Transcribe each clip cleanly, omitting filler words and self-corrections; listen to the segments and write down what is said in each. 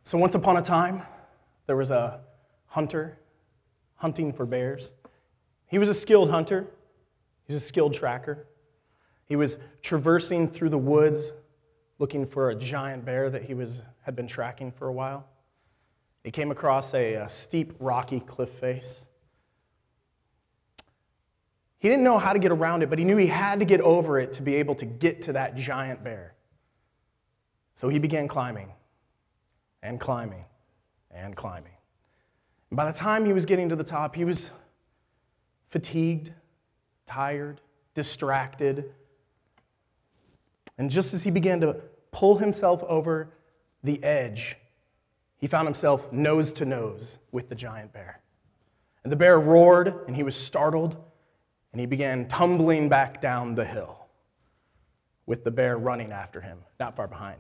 So once upon a time, there was a hunter hunting for bears. He was a skilled hunter. He was a skilled tracker. He was traversing through the woods looking for a giant bear that he had been tracking for a while. He came across a steep, rocky cliff face. He didn't know how to get around it, but he knew he had to get over it to be able to get to that giant bear. So he began climbing and climbing and climbing. And by the time he was getting to the top, he was fatigued, tired, distracted. And just as he began to pull himself over the edge, he found himself nose to nose with the giant bear. And the bear roared, and he was startled, and he began tumbling back down the hill with the bear running after him, not far behind.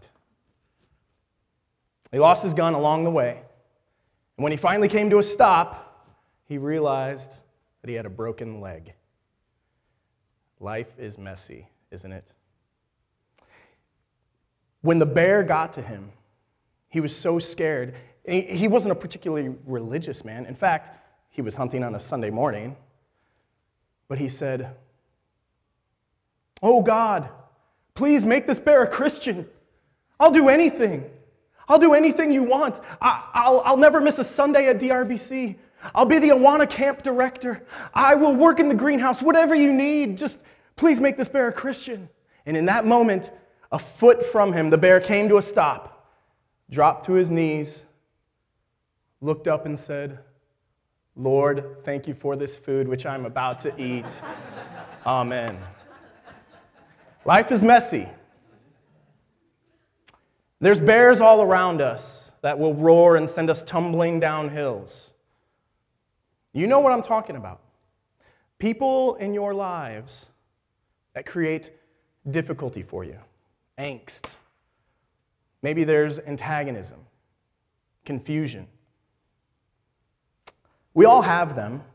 He lost his gun along the way, and when he finally came to a stop, he realized that he had a broken leg. Life is messy, isn't it? When the bear got to him, he was so scared. He wasn't a particularly religious man. In fact, he was hunting on a Sunday morning. But he said, "Oh God, please make this bear a Christian. I'll do anything. I'll do anything you want. I'll never miss a Sunday at DRBC. I'll be the Awana camp director. I will work in the greenhouse, whatever you need. Just please make this bear a Christian." And in that moment, a foot from him, the bear came to a stop, dropped to his knees, looked up and said, "Lord, thank you for this food which I'm about to eat. Amen." Life is messy. There's bears all around us that will roar and send us tumbling down hills. You know what I'm talking about. People in your lives that create difficulty for you, angst. Maybe there's antagonism, confusion. We all have them.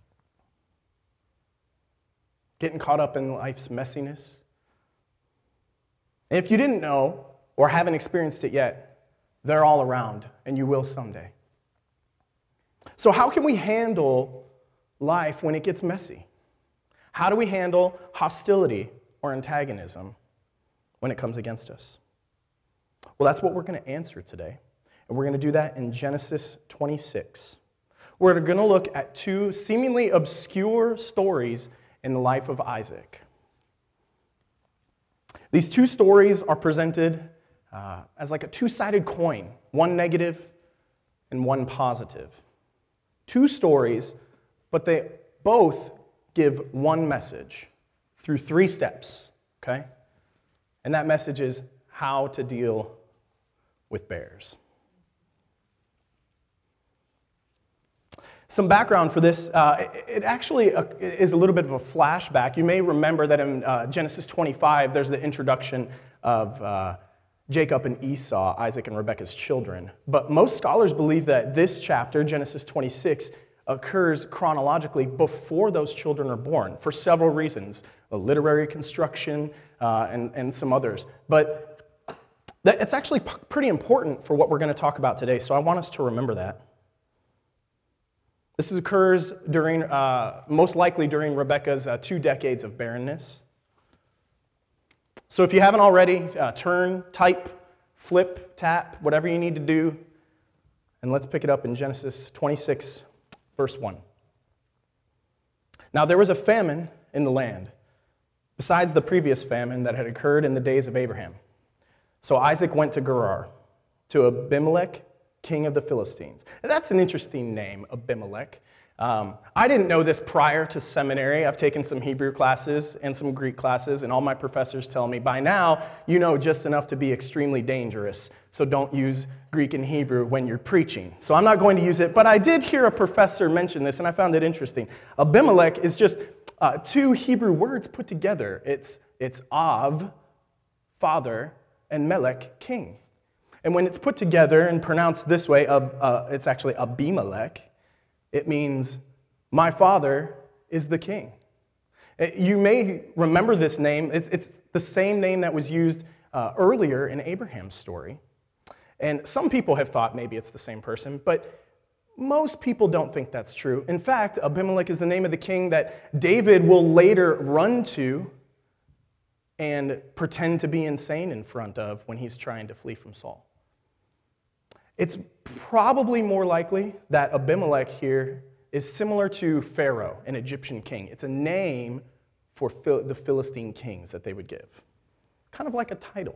Getting caught up in life's messiness. And if you didn't know or haven't experienced it yet, they're all around, and you will someday. So how can we handle life when it gets messy? How do we handle hostility or antagonism when it comes against us? Well, that's what we're going to answer today. And we're going to do that in Genesis 26. We're going to look at two seemingly obscure stories in the life of Isaac. These two stories are presented as like a two-sided coin, one negative and one positive. Two stories, but they both give one message through 3 steps, okay? And that message is how to deal with bears. Some background for this, it actually is a little bit of a flashback. You may remember that in Genesis 25, there's the introduction of Jacob and Esau, Isaac and Rebekah's children. But most scholars believe that this chapter, Genesis 26, occurs chronologically before those children are born for several reasons, a literary construction and some others. But it's actually pretty important for what we're going to talk about today, so I want us to remember that. This occurs during, most likely during Rebekah's 2 decades of barrenness. So if you haven't already, turn, type, flip, tap, whatever you need to do, and let's pick it up in Genesis 26, verse 1. Now there was a famine in the land, besides the previous famine that had occurred in the days of Abraham. So Isaac went to Gerar, to Abimelech, king of the Philistines. And that's an interesting name, Abimelech. I didn't know this prior to seminary. I've taken some Hebrew classes and some Greek classes, and all my professors tell me, by now, you know just enough to be extremely dangerous, so don't use Greek and Hebrew when you're preaching. So I'm not going to use it, but I did hear a professor mention this, and I found it interesting. Abimelech is just 2 Hebrew words put together. It's Av, father, and Melech, king. And when it's put together and pronounced this way, it's actually Abimelech. It means, my father is the king. You may remember this name. It's the same name that was used earlier in Abraham's story. And some people have thought maybe it's the same person, but most people don't think that's true. In fact, Abimelech is the name of the king that David will later run to and pretend to be insane in front of when he's trying to flee from Saul. It's probably more likely that Abimelech here is similar to Pharaoh, an Egyptian king. It's a name for the Philistine kings that they would give, kind of like a title.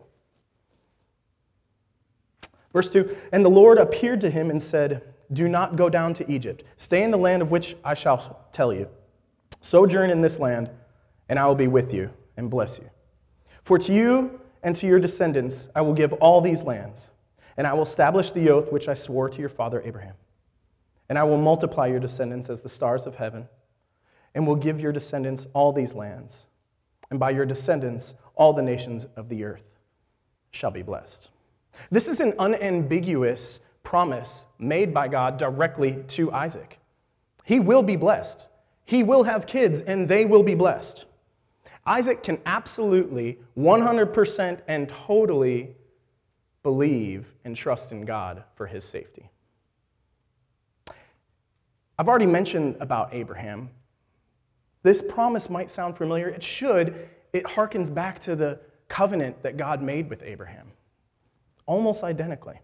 Verse 2, and the Lord appeared to him and said, do not go down to Egypt. Stay in the land of which I shall tell you. Sojourn in this land, and I will be with you and bless you. For to you and to your descendants I will give all these lands, and I will establish the oath which I swore to your father Abraham. And I will multiply your descendants as the stars of heaven, and will give your descendants all these lands. And by your descendants all the nations of the earth shall be blessed. This is an unambiguous promise made by God directly to Isaac. He will be blessed. He will have kids, and they will be blessed. Isaac can absolutely, 100% and totally believe and trust in God for his safety. I've already mentioned about Abraham. This promise might sound familiar. It should. It harkens back to the covenant that God made with Abraham, almost identically.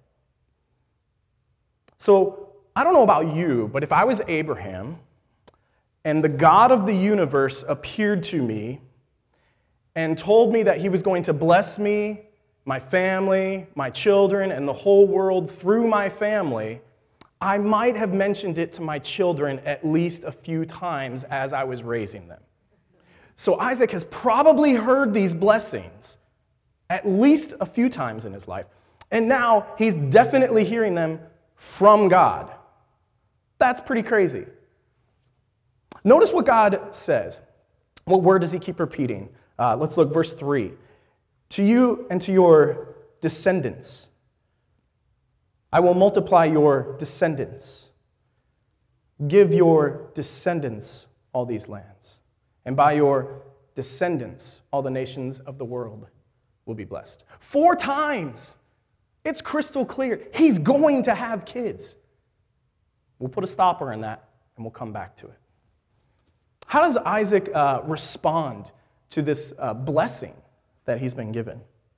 So, I don't know about you, but if I was Abraham and the God of the universe appeared to me and told me that he was going to bless me, my family, my children, and the whole world through my family, I might have mentioned it to my children at least a few times as I was raising them. So Isaac has probably heard these blessings at least a few times in his life, and now he's definitely hearing them from God. That's pretty crazy. Notice what God says. What word does he keep repeating? Let's look, verse 3. To you and to your descendants, I will multiply your descendants. Give your descendants all these lands. And by your descendants, all the nations of the world will be blessed. 4 times. It's crystal clear. He's going to have kids. We'll put a stopper in that, and we'll come back to it. How does Isaac respond to this blessing that he's been given?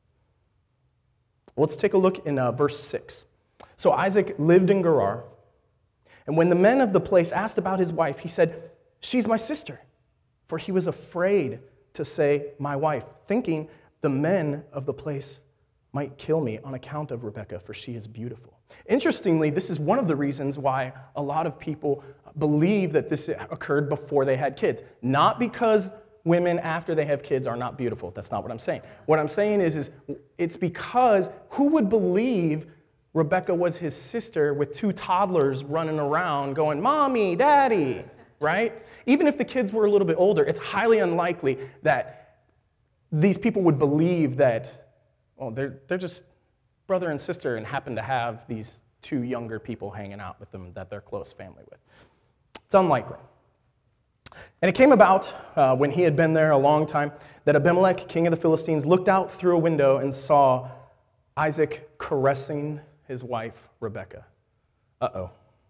Let's take a look in verse 6. So Isaac lived in Gerar, and when the men of the place asked about his wife, he said, she's my sister. For he was afraid to say, my wife, thinking the men of the place might kill me on account of Rebekah, for she is beautiful. Interestingly, this is one of the reasons why a lot of people believe that this occurred before they had kids. Not because women after they have kids are not beautiful. That's not what I'm saying. What I'm saying is it's because who would believe Rebekah was his sister with 2 toddlers running around going, Mommy, Daddy, right? Even if the kids were a little bit older, it's highly unlikely that these people would believe that, oh, they're just brother and sister and happen to have these 2 younger people hanging out with them that they're close family with. It's unlikely. And it came about, when he had been there a long time, that Abimelech, king of the Philistines, looked out through a window and saw Isaac caressing his wife, Rebekah. Uh-oh.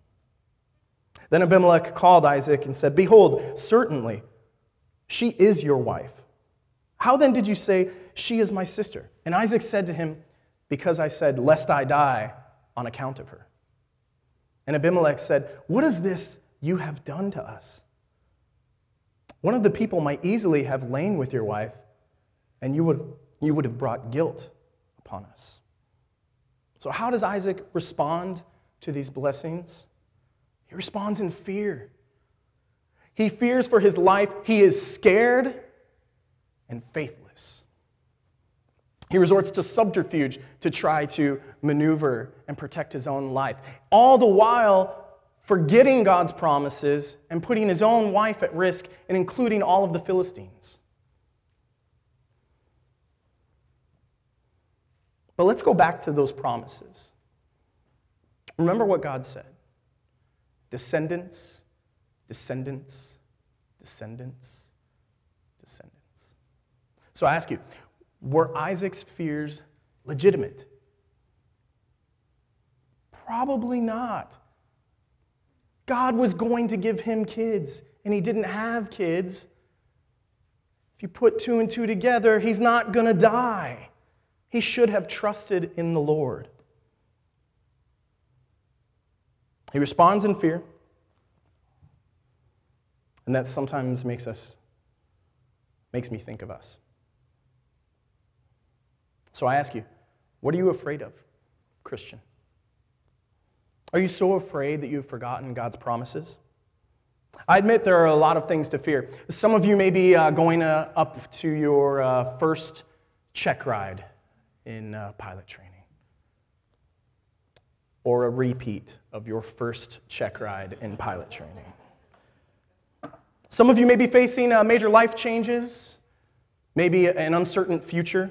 Then Abimelech called Isaac and said, behold, certainly, she is your wife. How then did you say, she is my sister? And Isaac said to him, because I said, lest I die on account of her. And Abimelech said, what is this you have done to us? One of the people might easily have lain with your wife, and you would have brought guilt upon us. So how does Isaac respond to these blessings? He responds in fear. He fears for his life. He is scared and faithless. He resorts to subterfuge to try to maneuver and protect his own life, all the while forgetting God's promises and putting his own wife at risk and including all of the Philistines. But let's go back to those promises. Remember what God said. Descendants, descendants, descendants, descendants. So I ask you, were Isaac's fears legitimate? Probably not. God was going to give him kids, and he didn't have kids. If you put two and two together, he's not going to die. He should have trusted in the Lord. He responds in fear, and that sometimes makes me think of us. So I ask you, what are you afraid of, Christian? Are you so afraid that you've forgotten God's promises? I admit there are a lot of things to fear. Some of you may be going up to your first check ride in pilot training, or a repeat of your first check ride in pilot training. Some of you may be facing major life changes, maybe an uncertain future.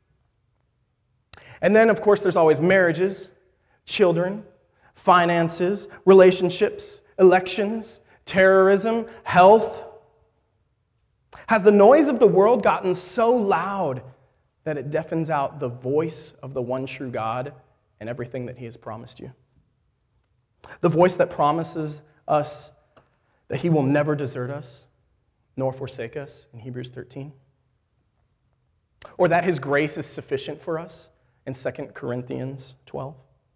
And then, of course, there's always marriages, children, finances, relationships, elections, terrorism, health. Has the noise of the world gotten so loud that it deafens out the voice of the one true God and everything that he has promised you? The voice that promises us that he will never desert us, nor forsake us in Hebrews 13. Or that his grace is sufficient for us in 2 Corinthians 12.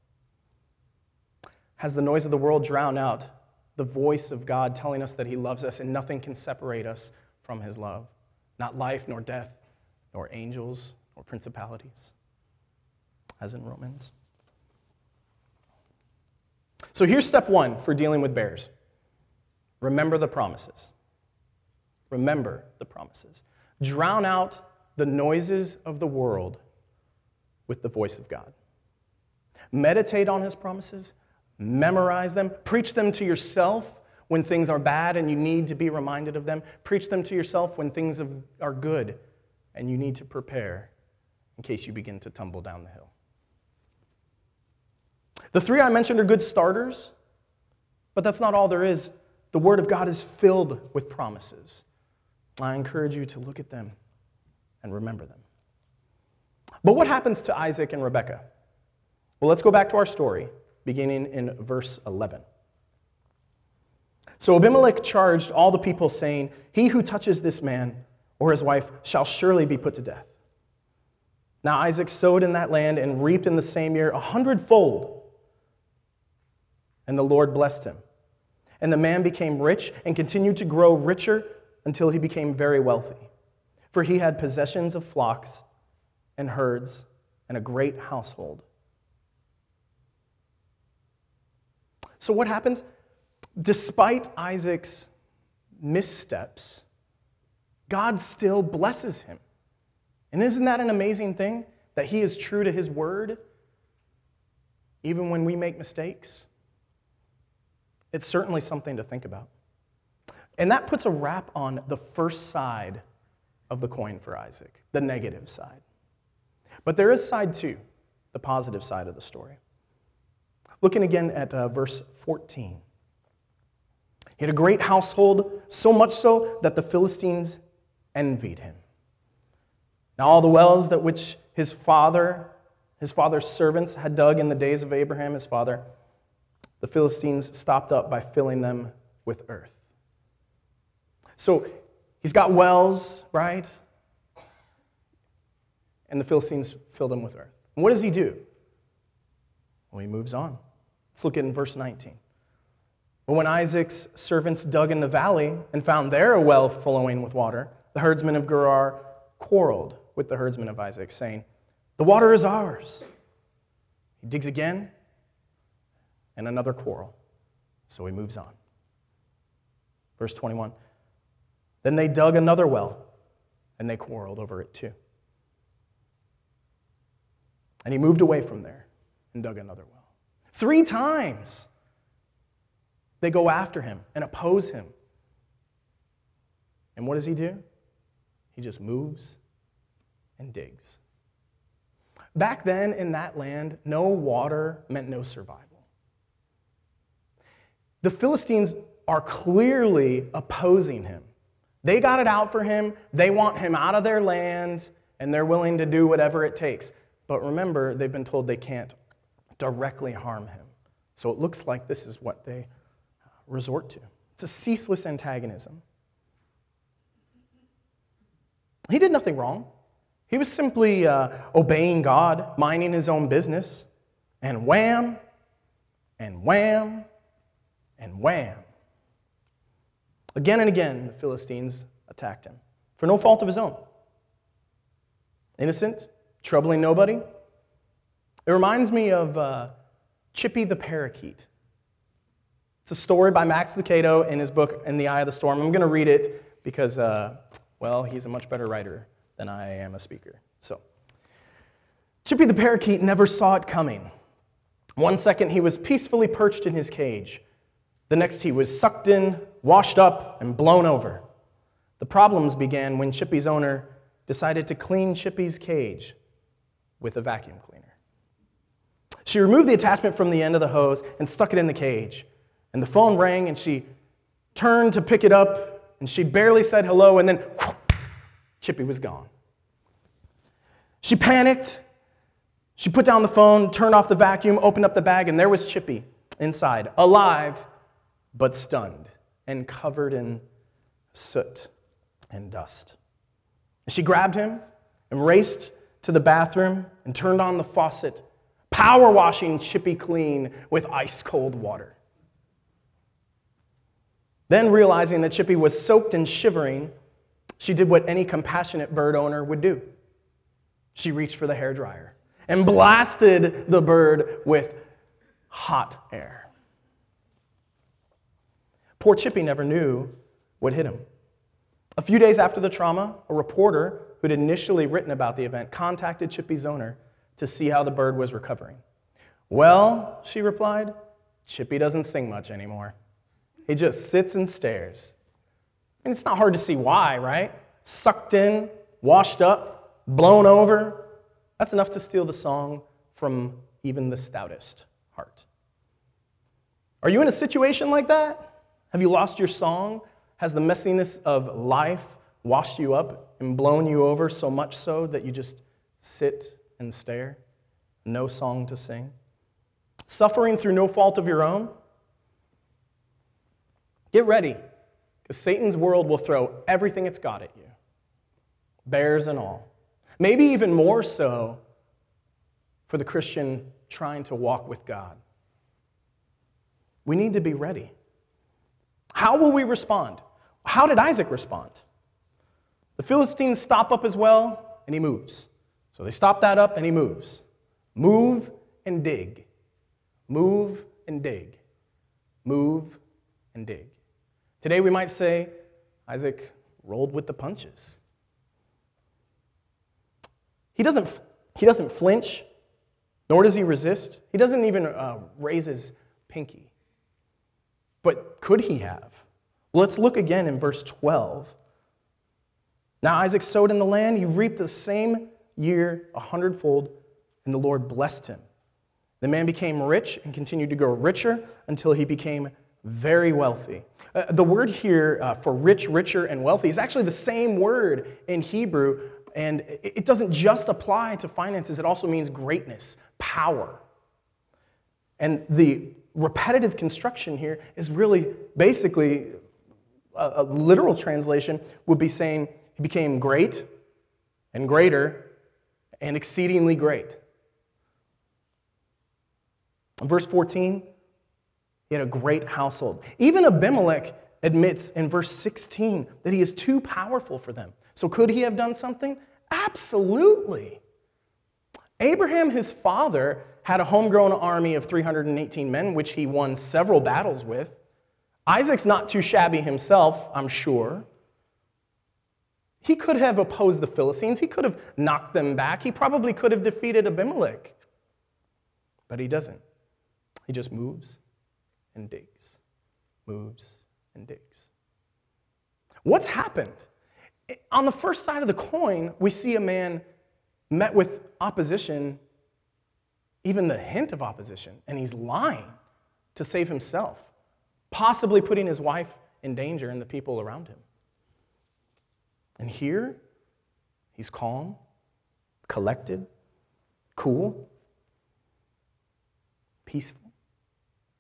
Has the noise of the world drowned out the voice of God telling us that he loves us and nothing can separate us from his love? Not life, nor death, nor angels, nor principalities, as in Romans. So here's step one for dealing with bears. Remember the promises. Remember the promises. Drown out the noises of the world with the voice of God. Meditate on his promises. Memorize them. Preach them to yourself when things are bad and you need to be reminded of them. Preach them to yourself when things are good and you need to prepare in case you begin to tumble down the hill. The three I mentioned are good starters, but that's not all there is. The Word of God is filled with promises. I encourage you to look at them and remember them. But what happens to Isaac and Rebekah? Well, let's go back to our story, beginning in verse 11. So Abimelech charged all the people, saying, "He who touches this man or his wife shall surely be put to death." Now Isaac sowed in that land and reaped in the same year 100-fold. And the Lord blessed him. And the man became rich and continued to grow richer until he became very wealthy. For he had possessions of flocks and herds and a great household. So what happens? Despite Isaac's missteps, God still blesses him. And isn't that an amazing thing? That he is true to his word, even when we make mistakes? It's certainly something to think about. And that puts a wrap on the first side of the coin for Isaac, the negative side. But there is side two, the positive side of the story. Looking again at verse 14. He had a great household, so much so that the Philistines envied him. Now all the wells that which his father's servants had dug in the days of Abraham, his father, the Philistines stopped up by filling them with earth. So he's got wells, right? And the Philistines filled them with earth. And what does he do? Well, he moves on. Let's look at in verse 19. But when Isaac's servants dug in the valley and found there a well flowing with water, the herdsmen of Gerar quarreled with the herdsmen of Isaac, saying, "The water is ours." He digs again, and another quarrel. So he moves on. Verse 21. Then they dug another well, and they quarreled over it too. And he moved away from there and dug another well. 3 times they go after him and oppose him. And what does he do? He just moves and digs. Back then in that land, no water meant no survival. The Philistines are clearly opposing him. They got it out for him. They want him out of their land, and they're willing to do whatever it takes. But remember, they've been told they can't directly harm him. So it looks like this is what they resort to. It's a ceaseless antagonism. He did nothing wrong. He was simply obeying God, minding his own business, and wham, and wham, and wham. Again and again, the Philistines attacked him for no fault of his own. Innocent, troubling nobody. It reminds me of Chippy the Parakeet. It's a story by Max Lucado in his book, In the Eye of the Storm. I'm going to read it because, he's a much better writer than I am a speaker. So, Chippy the Parakeet never saw it coming. One second, he was peacefully perched in his cage. The next, he was sucked in, washed up, and blown over. The problems began when Chippy's owner decided to clean Chippy's cage with a vacuum cleaner. She removed the attachment from the end of the hose and stuck it in the cage. And the phone rang, and she turned to pick it up, and she barely said hello, and then Chippy was gone. She panicked. She put down the phone, turned off the vacuum, opened up the bag, and there was Chippy inside, alive, but stunned and covered in soot and dust. She grabbed him and raced to the bathroom and turned on the faucet, power washing Chippy clean with ice-cold water. Then, realizing that Chippy was soaked and shivering, she did what any compassionate bird owner would do. She reached for the hairdryer and blasted the bird with hot air. Poor Chippy never knew what hit him. A few days after the trauma, a reporter who'd initially written about the event contacted Chippy's owner to see how the bird was recovering. "Well," she replied, "Chippy doesn't sing much anymore. He just sits and stares." And it's not hard to see why, right? Sucked in, washed up, blown over. That's enough to steal the song from even the stoutest heart. Are you in a situation like that? Have you lost your song? Has the messiness of life washed you up and blown you over so much so that you just sit and stare? No song to sing? Suffering through no fault of your own? Get ready, because Satan's world will throw everything it's got at you, bears and all. Maybe even more so for the Christian trying to walk with God. We need to be ready. How will we respond? How did Isaac respond? The Philistines stop up as well, and he moves. So they stop that up, and he moves. Move and dig. Move and dig. Move and dig. Today we might say Isaac rolled with the punches. He doesn't flinch, nor does he resist. He doesn't even raise his pinky. But could he have? Well, let's look again in verse 12. Now Isaac sowed in the land, he reaped the same year 100-fold, and the Lord blessed him. The man became rich and continued to grow richer until he became very wealthy. The word here for rich, richer, and wealthy is actually the same word in Hebrew, and it doesn't just apply to finances, it also means greatness, power. And the repetitive construction here is really basically a literal translation would be saying he became great and greater and exceedingly great. In verse 14, he had a great household. Even Abimelech admits in verse 16 that he is too powerful for them. So could he have done something? Absolutely. Abraham, his father, had a homegrown army of 318 men, which he won several battles with. Isaac's not too shabby himself, I'm sure. He could have opposed the Philistines. He could have knocked them back. He probably could have defeated Abimelech. But he doesn't. He just moves and digs. Moves and digs. What's happened? On the first side of the coin, we see a man met with opposition, even the hint of opposition, and he's lying to save himself, possibly putting his wife in danger and the people around him. And here, he's calm, collected, cool, peaceful.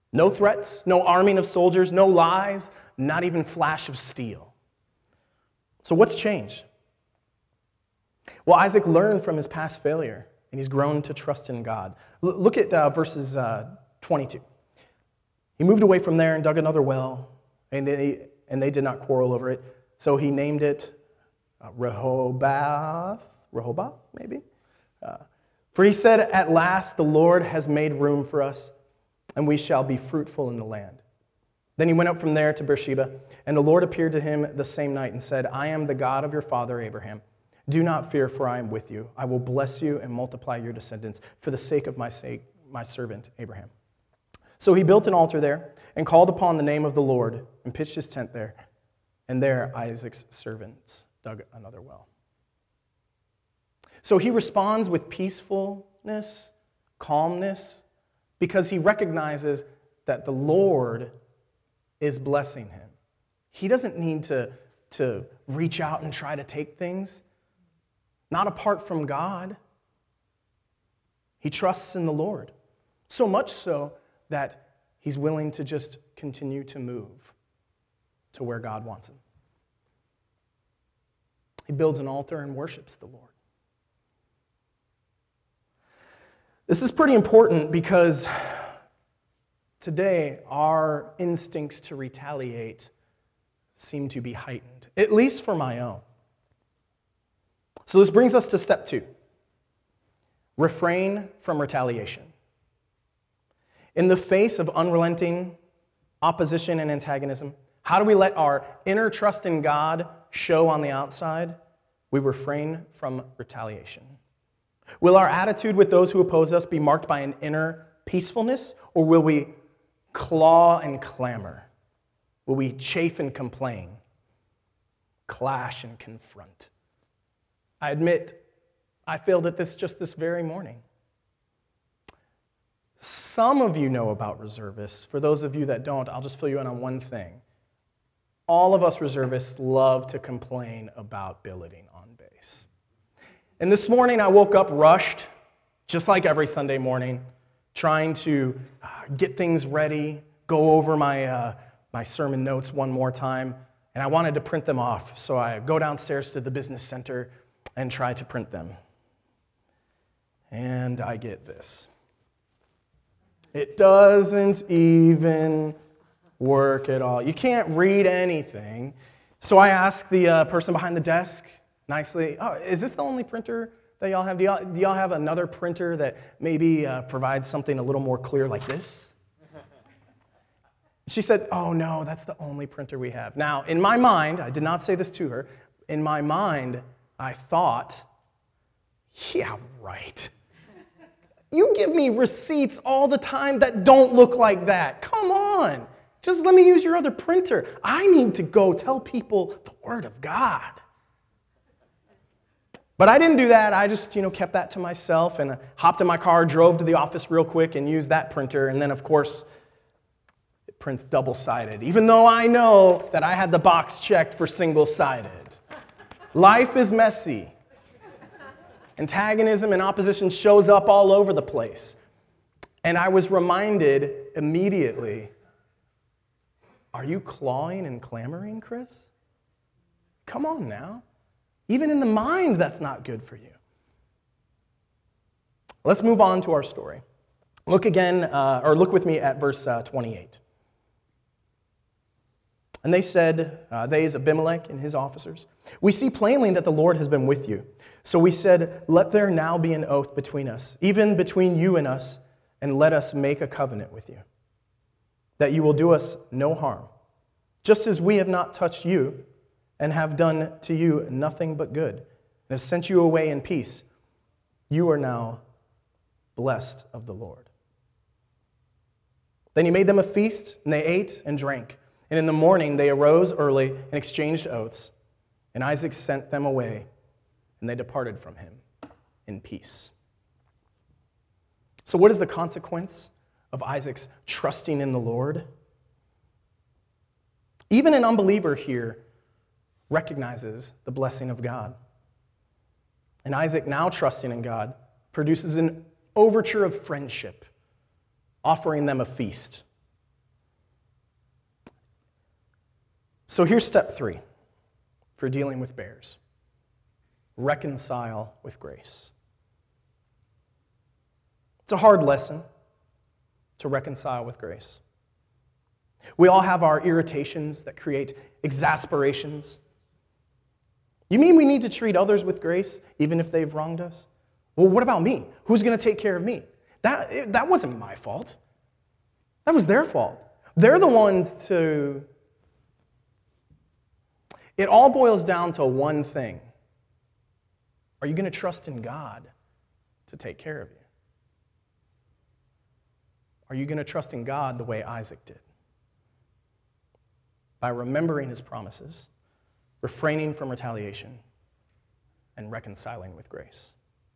No threats, no arming of soldiers, no lies, not even flash of steel. So what's changed? Well, Isaac learned from his past failure, and he's grown to trust in God. Look at verses 22. He moved away from there and dug another well, and they did not quarrel over it. So he named it Rehoboth, maybe? For he said, "At last the Lord has made room for us, and we shall be fruitful in the land." Then he went up from there to Beersheba, and the Lord appeared to him the same night and said, "I am the God of your father Abraham. Do not fear, for I am with you. I will bless you and multiply your descendants for the sake of my servant Abraham." So he built an altar there and called upon the name of the Lord and pitched his tent there. And there Isaac's servants dug another well. So he responds with peacefulness, calmness, because he recognizes that the Lord is blessing him. He doesn't need to reach out and try to take things, not apart from God. He trusts in the Lord, so much so that he's willing to just continue to move to where God wants him. He builds an altar and worships the Lord. This is pretty important because today our instincts to retaliate seem to be heightened, at least for my own. So this brings us to step 2. Refrain from retaliation. In the face of unrelenting opposition and antagonism, how do we let our inner trust in God show on the outside? We refrain from retaliation. Will our attitude with those who oppose us be marked by an inner peacefulness, or will we claw and clamor? Will we chafe and complain, clash and confront? I admit, I failed at this just this very morning. Some of you know about reservists. For those of you that don't, I'll just fill you in on one thing. All of us reservists love to complain about billeting on base. And this morning I woke up rushed, just like every Sunday morning, trying to get things ready, go over my sermon notes one more time, and I wanted to print them off. So I go downstairs to the business center and try to print them. And I get this. It doesn't even work at all. You can't read anything. So I ask the person behind the desk nicely, "Oh, is this the only printer that y'all have? Do y'all have another printer that maybe provides something a little more clear like this?" She said, "Oh, no, that's the only printer we have." Now, in my mind, I did not say this to her, in my mind, I thought, yeah, right. You give me receipts all the time that don't look like that. Come on. Just let me use your other printer. I need to go tell people the Word of God. But I didn't do that. I just, kept that to myself and hopped in my car, drove to the office real quick and used that printer. And then, of course, it prints double-sided, even though I know that I had the box checked for single-sided. Life is messy. Antagonism and opposition shows up all over the place. And I was reminded immediately, are you clawing and clamoring, Chris? Come on now. Even in the mind, that's not good for you. Let's move on to our story. Look with me at verse 28. And they said, they is Abimelech and his officers, "We see plainly that the Lord has been with you. So we said, let there now be an oath between us, even between you and us, and let us make a covenant with you, that you will do us no harm, just as we have not touched you and have done to you nothing but good, and have sent you away in peace. You are now blessed of the Lord." Then he made them a feast, and they ate and drank. And in the morning they arose early and exchanged oaths. And Isaac sent them away, and they departed from him in peace. So what is the consequence of Isaac's trusting in the Lord? Even an unbeliever here recognizes the blessing of God. And Isaac, now trusting in God, produces an overture of friendship, offering them a feast. So here's step 3 for dealing with bears. Reconcile with grace. It's a hard lesson to reconcile with grace. We all have our irritations that create exasperations. You mean we need to treat others with grace even if they've wronged us? Well, what about me? Who's going to take care of me? That wasn't my fault. That was their fault. They're the ones to... It all boils down to one thing. Are you going to trust in God to take care of you? Are you going to trust in God the way Isaac did? By remembering his promises, refraining from retaliation, and reconciling with grace.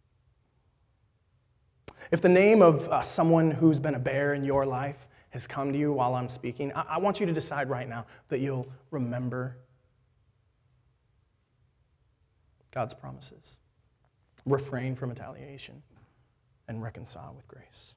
If the name of someone who's been a bear in your life has come to you while I'm speaking, I want you to decide right now that you'll remember God's promises, refrain from retaliation, and reconcile with grace.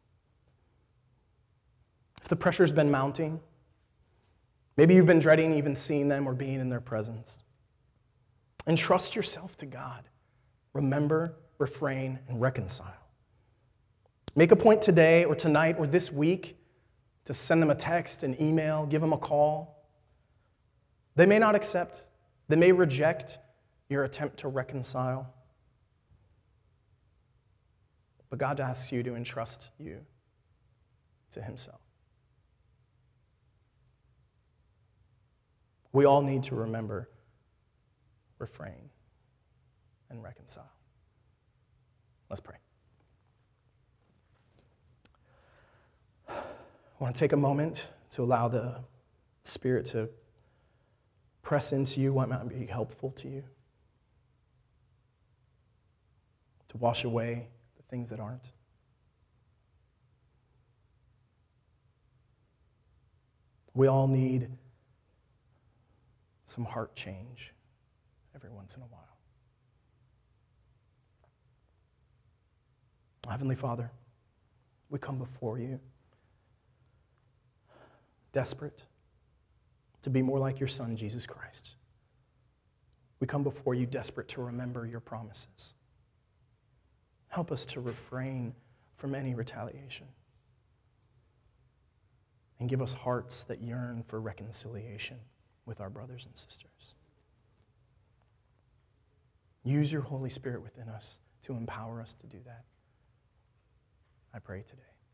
If the pressure's been mounting, maybe you've been dreading even seeing them or being in their presence, entrust yourself to God. Remember, refrain, and reconcile. Make a point today or tonight or this week to send them a text, an email, give them a call. They may not accept, they may reject your attempt to reconcile, but God asks you to entrust you to himself. We all need to remember, refrain, and reconcile. Let's pray. I want to take a moment to allow the Spirit to press into you what might be helpful to you, to wash away the things that aren't. We all need some heart change every once in a while. Heavenly Father, we come before you desperate to be more like your Son, Jesus Christ. We come before you desperate to remember your promises. Help us to refrain from any retaliation. And give us hearts that yearn for reconciliation with our brothers and sisters. Use your Holy Spirit within us to empower us to do that. I pray today.